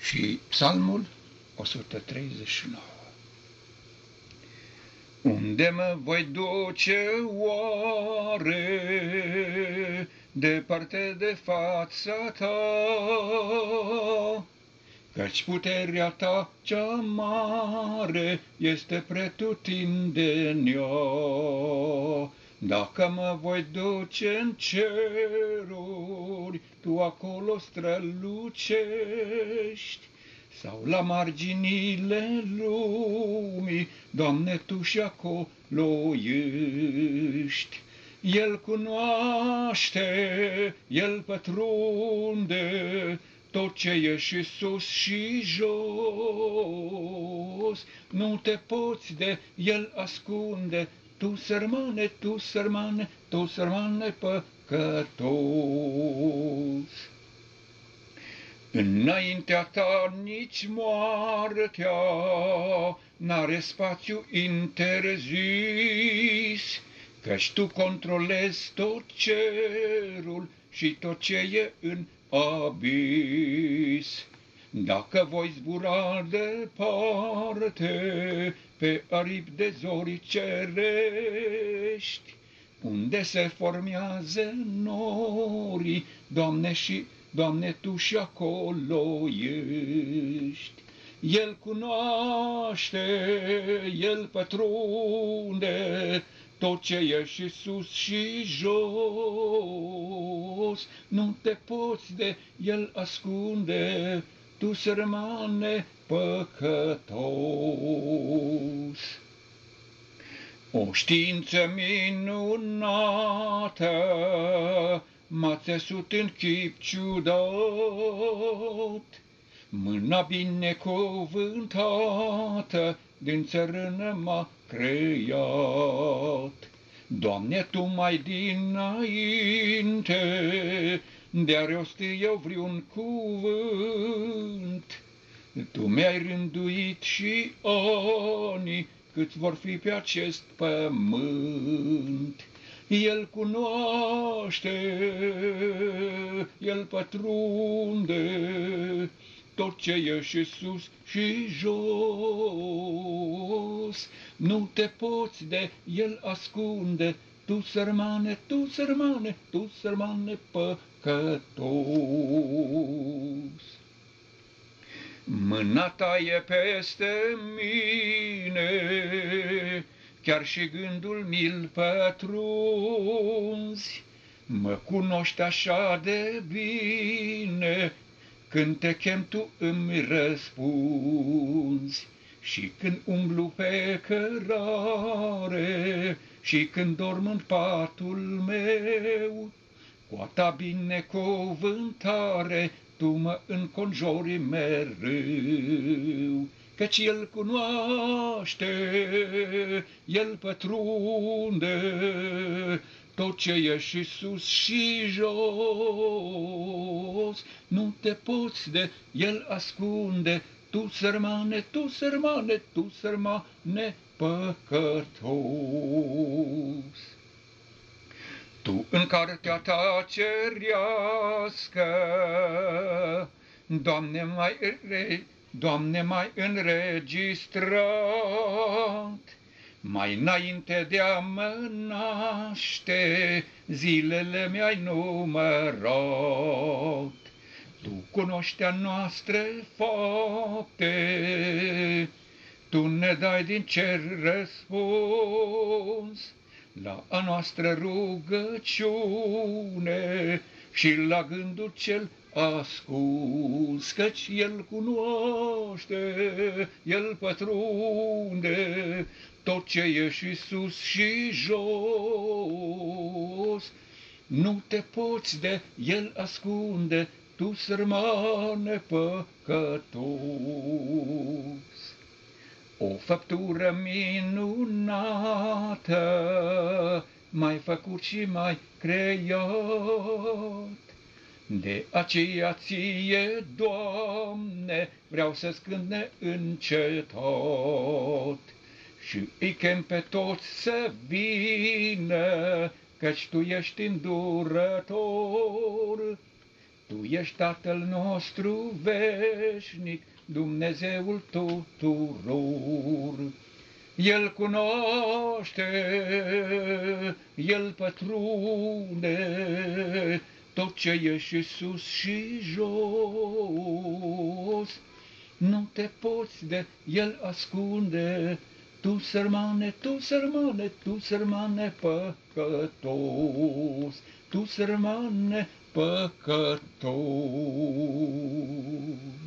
Și Psalmul 139. Unde mă voi duce oare, departe de fața ta? Căci puterea ta cea mare este pretutindenea. Dacă mă voi duce în ceruri, tu acolo strălucești, sau la marginile lumii, Doamne, tu și acolo ești. El cunoaște, El pătrunde tot ce e și sus și jos. Nu te poți de El ascunde, tu sărmane, tu sărmane, tu sărmane păcătos. Înaintea ta nici moartea n-are spațiu interzis, căci tu controlezi tot cerul și tot ce e în abis. Dacă voi zbura departe pe aripi de zori cerești, unde se formează norii, Doamne, tu și acolo ești. El cunoaște, El pătrunde tot ce e și sus și jos. Nu te poți de El ascunde, tu sărmane păcătos. O știință minunată m-a țesut în chip ciudat, mâna binecuvântată din țărână m-a creat. Doamne, Tu mai dinainte de-a rosti eu vreun cuvânt, Tu mi-ai rânduit și anii câți vor fi pe acest pământ. El cunoaște, El pătrunde tot ce e și sus și jos. Nu te poți de El ascunde, tu sărmane, tu sărmane, tu sărmane păcătos. Mâna ta e peste mine, chiar și gândul mi-l pătrunzi. Mă cunoști așa de bine, când te chem tu îmi răspunzi. Și când umblu pe cărare, și când dorm în patul meu, cu a ta binecuvântare tu mă înconjori mereu. Căci El cunoaște, El pătrunde tot ce e și sus și jos. Nu te poți de El ascunde, tu sărmane, tu sărmane, tu sărmane păcătos. Tu în cartea ta cerească, Doamne, mai înregistrat, mai înainte de a mă naște, zilele mi-ai numărat. Tu cunoști a noastre fapte, Tu ne dai din cer răspuns la a noastră rugăciune și la gândul cel ascuns, căci El cunoaște, El pătrunde tot ce e și sus și jos. Nu te poți de El ascunde, tu sărmane păcătos. O făptură minunată m-ai făcut și m-ai creat, de aceea ție, Doamne, vreau să-ți cânt neîncetat. Și îi chem pe toți să vină, căci Tu ești îndurător, Tu ești Tatăl nostru veșnic, Dumnezeul tuturor. El cunoaște, El pătrunde tot ce e și sus și jos. Nu te poți de El ascunde, tu sărmane, tu sărmane, tu sărmane păcătos, tu sărmane păcătos.